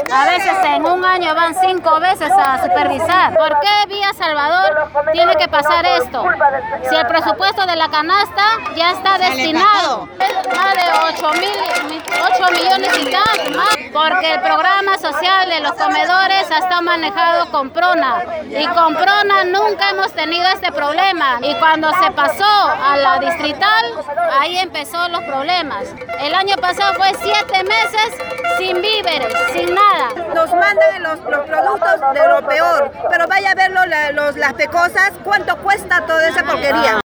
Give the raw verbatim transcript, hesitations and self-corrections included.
A veces en un año van cinco veces a supervisar. ¿Por qué Villa Salvador tiene que pasar esto? Si el presupuesto de la canasta ya está destinado, más de ocho mil, ocho millones y tanto, más, porque el programa social de los comedores ha estado manejado con PRONA, y con PRONA nunca hemos tenido este problema, y cuando se pasó a la distrital, ahí empezó los problemas. El año pasado fue siete meses sin víveres, sin nada. Nos mandan los, los productos de lo peor, pero vaya a verlo la, los, las pecosas, cuánto cuesta toda esa porquería.